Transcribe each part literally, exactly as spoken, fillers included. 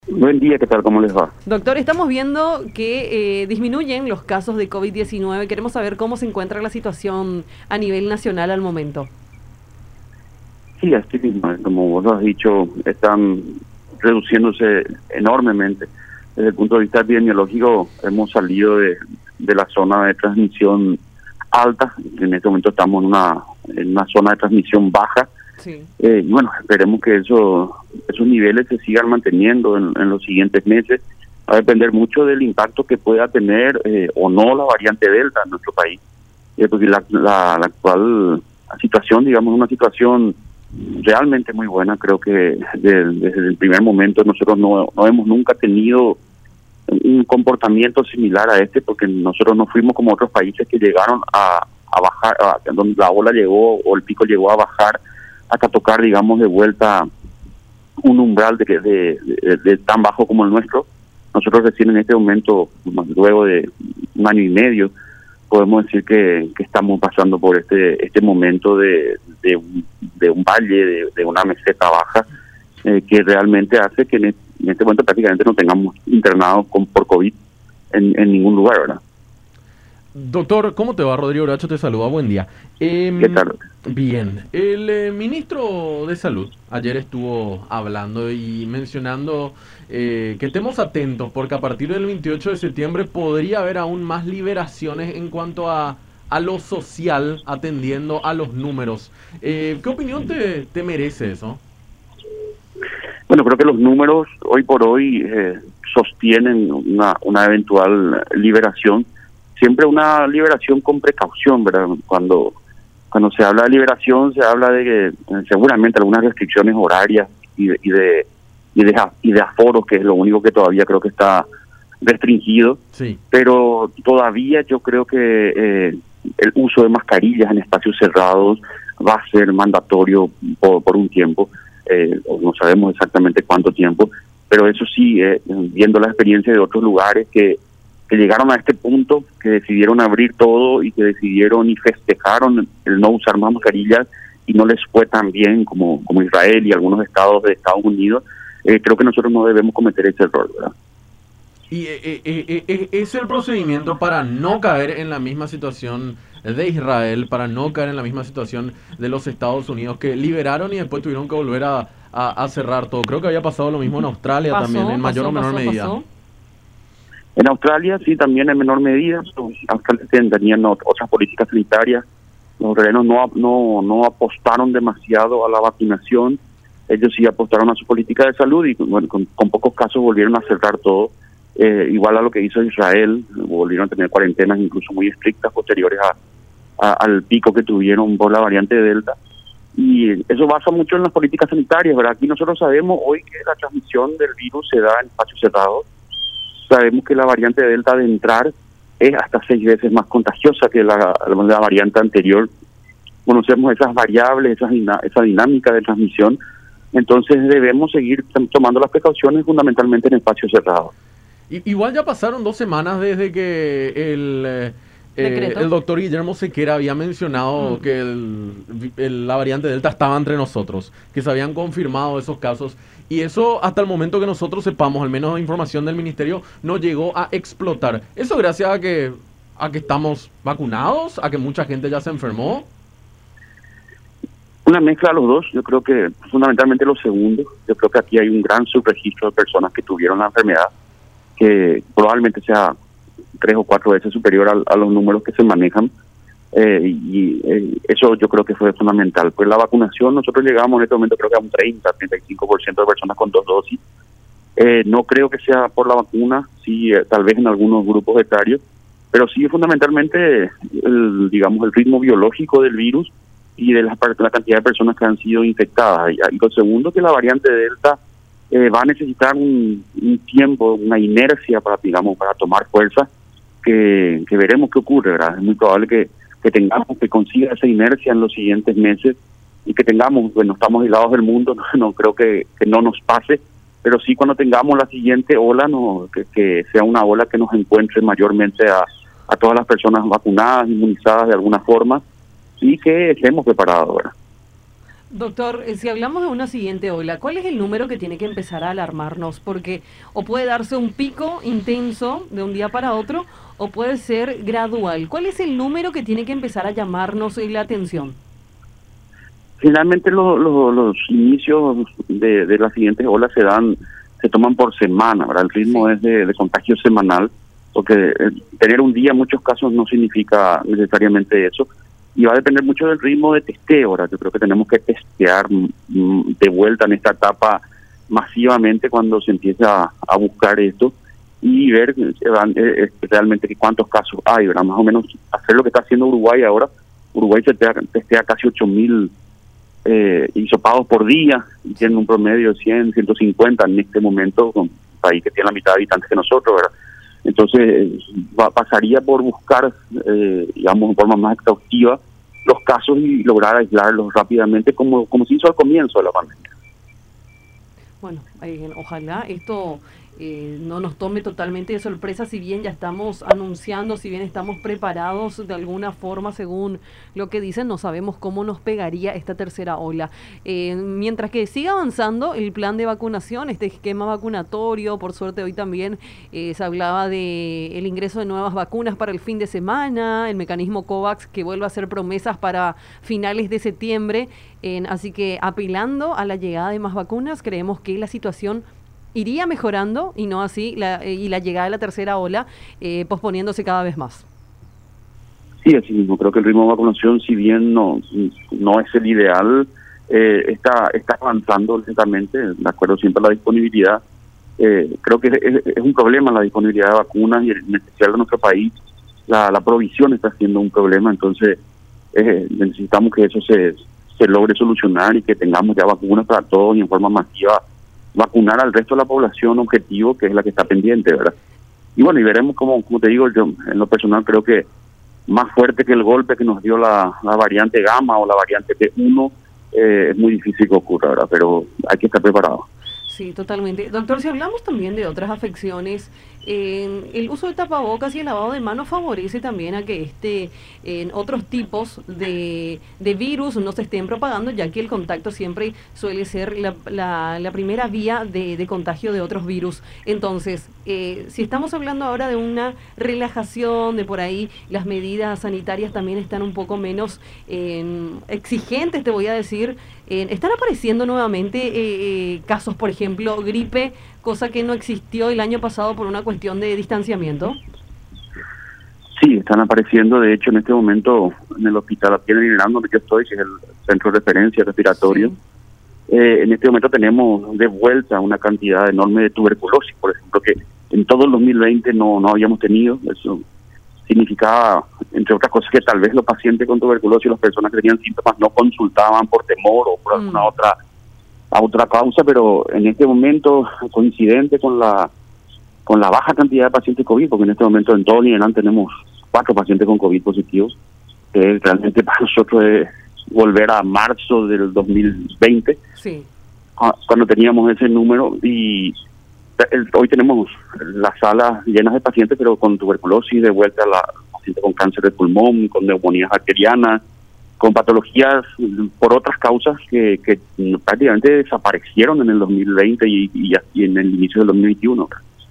Buen día, ¿qué tal? ¿Cómo les va? Doctor, estamos viendo que eh, disminuyen los casos de COVID diecinueve. Queremos saber cómo se encuentra la situación a nivel nacional al momento. Sí, así mismo, como vos lo has dicho, están reduciéndose enormemente. Desde el punto de vista epidemiológico, hemos salido de, de la zona de transmisión alta. En este momento estamos en una, en una zona de transmisión baja. Sí. Eh, y bueno, esperemos que eso, esos niveles se sigan manteniendo en, en los siguientes meses. Va a depender mucho del impacto que pueda tener eh, o no la variante Delta en nuestro país. Eh, porque la, la, la actual situación, digamos, una situación realmente muy buena. Creo que de, desde el primer momento nosotros no, no hemos nunca tenido un comportamiento similar a este, porque nosotros no fuimos como otros países que llegaron a, a bajar, a, donde la ola llegó o el pico llegó a bajar hasta tocar, digamos, de vuelta un umbral de, de, de, de tan bajo como el nuestro. Nosotros recién en este momento, luego de un año y medio, podemos decir que, que estamos pasando por este este momento de, de, un, de un valle, de, de una meseta baja, eh, que realmente hace que en este, en este momento prácticamente no tengamos internados con, por COVID en, en ningún lugar, ¿verdad? Doctor, ¿cómo te va? Rodrigo Bracho te saluda, buen día. Eh, ¿Qué tal? Bien, el eh, ministro de Salud ayer estuvo hablando y mencionando eh, que estemos atentos porque a partir del veintiocho de septiembre podría haber aún más liberaciones en cuanto a, a lo social, atendiendo a los números. Eh, ¿Qué opinión te, te merece eso? Bueno, creo que los números hoy por hoy eh, sostienen una, una eventual liberación. Siempre una liberación con precaución, ¿verdad? Cuando cuando se habla de liberación se habla de que eh, seguramente algunas restricciones horarias y de, y de y de y de aforos, que es lo único que todavía creo que está restringido. Sí. Pero todavía yo creo que eh, el uso de mascarillas en espacios cerrados va a ser mandatorio por, por un tiempo. Eh, no sabemos exactamente cuánto tiempo, pero eso sí, eh, viendo la experiencia de otros lugares que que llegaron a este punto, que decidieron abrir todo y que decidieron y festejaron el no usar más mascarillas y no les fue tan bien como, como Israel y algunos estados de Estados Unidos, eh, creo que nosotros no debemos cometer ese error, ¿verdad? Y eh, eh, eh, eh, es el procedimiento para no caer en la misma situación de Israel, para no caer en la misma situación de los Estados Unidos, que liberaron y después tuvieron que volver a, a, a cerrar todo. Creo que había pasado lo mismo en Australia Pasó, también, en mayor pasó, o menor pasó, medida. pasó. En Australia sí, también en menor medida. Australia tenían otras políticas sanitarias. Los australianos no, no, no apostaron demasiado a la vacunación. Ellos sí apostaron a su política de salud y bueno, con, con pocos casos volvieron a cerrar todo. Eh, igual a lo que hizo Israel, volvieron a tener cuarentenas incluso muy estrictas posteriores a, a, al pico que tuvieron por la variante Delta. Y eso basa mucho en las políticas sanitarias, ¿verdad? Aquí nosotros sabemos hoy que la transmisión del virus se da en espacios cerrados. Sabemos que la variante Delta de entrar es hasta seis veces más contagiosa que la, la variante anterior. Conocemos esas variables, esas, esa dinámica de transmisión. Entonces debemos seguir tomando las precauciones fundamentalmente en espacios cerrados. Igual ya pasaron dos semanas desde que el, eh, eh, el doctor Guillermo Sequera había mencionado mm. que el, el, la variante Delta estaba entre nosotros, que se habían confirmado esos casos. Y eso hasta el momento que nosotros sepamos, al menos información del ministerio, no llegó a explotar. Eso gracias a que, a que estamos vacunados, a que mucha gente ya se enfermó. Una mezcla de los dos, yo creo que fundamentalmente lo segundo. Yo creo que aquí hay un gran subregistro de personas que tuvieron la enfermedad, que probablemente sea tres o cuatro veces superior a, a los números que se manejan. Eh, y eh, eso yo creo que fue fundamental. Pues la vacunación, nosotros llegamos en este momento creo que a un treinta, treinta y cinco por ciento de personas con dos dosis. Eh, no creo que sea por la vacuna, sí, eh, tal vez en algunos grupos etarios, pero sí fundamentalmente, el, digamos, el ritmo biológico del virus y de la, la cantidad de personas que han sido infectadas. Y, y lo segundo, que la variante Delta eh, va a necesitar un, un tiempo, una inercia para, digamos, para tomar fuerza, que, que veremos qué ocurre, ¿verdad? Es muy probable que que tengamos, que consiga esa inercia en los siguientes meses y que tengamos, bueno, estamos aislados del mundo, no, no creo que, que no nos pase, pero sí cuando tengamos la siguiente ola, no que, que sea una ola que nos encuentre mayormente a, a todas las personas vacunadas, inmunizadas de alguna forma y que estemos preparados, ¿verdad? Doctor, si hablamos de una siguiente ola, ¿cuál es el número que tiene que empezar a alarmarnos? Porque o puede darse un pico intenso de un día para otro, o puede ser gradual. ¿Cuál es el número que tiene que empezar a llamarnos la atención? Generalmente lo, lo, los inicios de, de las siguientes olas se dan, se toman por semana, ¿verdad? El ritmo sí. es de, de contagio semanal, porque tener un día en muchos casos no significa necesariamente eso. Y va a depender mucho del ritmo de testeo. Ahora, yo creo que tenemos que testear de vuelta en esta etapa masivamente cuando se empieza a, a buscar esto y ver eh, realmente cuántos casos hay, ¿verdad? Más o menos hacer lo que está haciendo Uruguay ahora. Uruguay se testea, testea casi ocho mil eh, hisopados por día y tiene un promedio de cien, ciento cincuenta en este momento, con un país que tiene la mitad de habitantes que nosotros, ¿verdad? Entonces, va, pasaría por buscar, eh, digamos, de forma más exhaustiva los casos y lograr aislarlos rápidamente, como, como se hizo al comienzo de la pandemia. Bueno, eh, ojalá esto eh, no nos tome totalmente de sorpresa, si bien ya estamos anunciando, si bien estamos preparados de alguna forma, según lo que dicen, no sabemos cómo nos pegaría esta tercera ola. Eh, mientras que siga avanzando el plan de vacunación, este esquema vacunatorio, por suerte hoy también eh, se hablaba de el ingreso de nuevas vacunas para el fin de semana, el mecanismo COVAX que vuelve a hacer promesas para finales de septiembre, eh, así que apelando a la llegada de más vacunas, creemos que la situación iría mejorando y no así la, y la llegada de la tercera ola eh, posponiéndose cada vez más. Sí, así mismo. Creo que el ritmo de vacunación, si bien no no es el ideal, eh, está está avanzando lentamente, de acuerdo siempre a la disponibilidad. Eh, creo que es, es un problema la disponibilidad de vacunas y en especial en nuestro país la, la provisión está siendo un problema, entonces eh, necesitamos que eso se, se logre solucionar y que tengamos ya vacunas para todos y en forma masiva vacunar al resto de la población objetivo, que es la que está pendiente, ¿verdad? Y bueno, y veremos cómo, como te digo, yo en lo personal creo que más fuerte que el golpe que nos dio la, la variante gamma o la variante B uno, eh, es muy difícil que ocurra, ¿verdad? Pero hay que estar preparado. Sí, totalmente. Doctor, si hablamos también de otras afecciones, eh, el uso de tapabocas y el lavado de manos favorece también a que este, eh, otros tipos de, de virus no se estén propagando, ya que el contacto siempre suele ser la, la, la primera vía de, de contagio de otros virus. Entonces, eh, si estamos hablando ahora de una relajación, de por ahí las medidas sanitarias también están un poco menos eh, exigentes, te voy a decir, eh, están apareciendo nuevamente eh, eh, casos, por ejemplo, gripe, cosa que no existió el año pasado por una cuestión de distanciamiento. Sí, están apareciendo, de hecho, en este momento en el hospital aquí en el Irán, donde yo estoy, que es el centro de referencia respiratorio, sí. eh, en este momento tenemos de vuelta una cantidad enorme de tuberculosis, por ejemplo, que en todo el dos mil veinte no, no habíamos tenido. Eso significaba, entre otras cosas, que tal vez los pacientes con tuberculosis, las personas que tenían síntomas, no consultaban por temor o por mm. alguna otra a otra causa, pero en este momento, coincidente con la con la baja cantidad de pacientes COVID, porque en este momento en todo el Irán tenemos cuatro pacientes con COVID positivos, que realmente para nosotros es volver a marzo del dos mil veinte, sí. cuando teníamos ese número, y el, hoy tenemos las salas llenas de pacientes, pero con tuberculosis, de vuelta a la pacientes con cáncer de pulmón, con neumonías bacterianas, con patologías por otras causas que, que prácticamente desaparecieron en el dos mil veinte y, y, y en el inicio del dos mil veintiuno.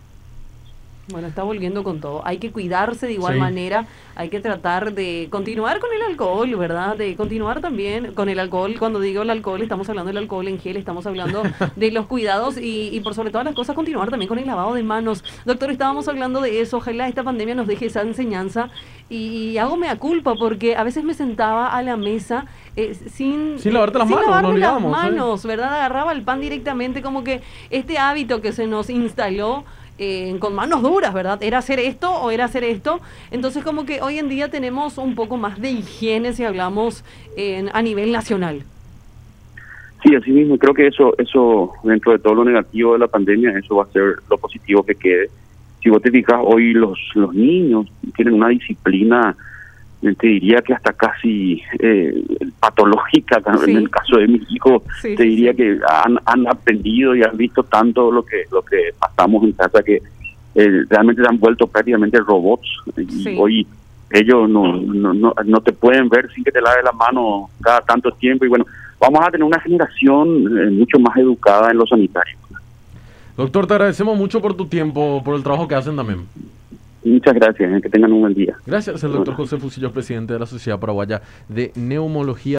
Bueno, está volviendo con todo. Hay que cuidarse de igual sí. manera, hay que tratar de continuar con el alcohol, ¿verdad? De continuar también con el alcohol. Cuando digo el alcohol, estamos hablando del alcohol en gel, estamos hablando de los cuidados y, y por sobre todas las cosas, continuar también con el lavado de manos. Doctor, estábamos hablando de eso, ojalá esta pandemia nos deje esa enseñanza y, y hago mea culpa porque a veces me sentaba a la mesa eh, sin, sin lavarte las sin manos, lavarme no las olvidamos, manos, ¿eh? ¿verdad? Agarraba el pan directamente, como que este hábito que se nos instaló Eh, con manos duras, ¿verdad? Era hacer esto o era hacer esto. Entonces como que hoy en día tenemos un poco más de higiene si hablamos eh, a nivel nacional. Sí, así mismo. Creo que eso, eso dentro de todo lo negativo de la pandemia, eso va a ser lo positivo que quede. Si vos te fijas, hoy los, los niños tienen una disciplina, te diría que hasta casi eh, patológica. Sí. En el caso de mis hijos, sí, te diría sí, sí. que han, han aprendido y han visto tanto lo que lo que pasamos en casa que eh, realmente se han vuelto prácticamente robots. Y sí. hoy ellos no, no no no te pueden ver sin que te laves la mano cada tanto tiempo. Y bueno, vamos a tener una generación eh, mucho más educada en lo sanitario. Doctor, te agradecemos mucho por tu tiempo, por el trabajo que hacen también. Muchas gracias, eh, que tengan un buen día. Gracias, el doctor José Fusillos, presidente de la Sociedad Paraguaya de Neumología.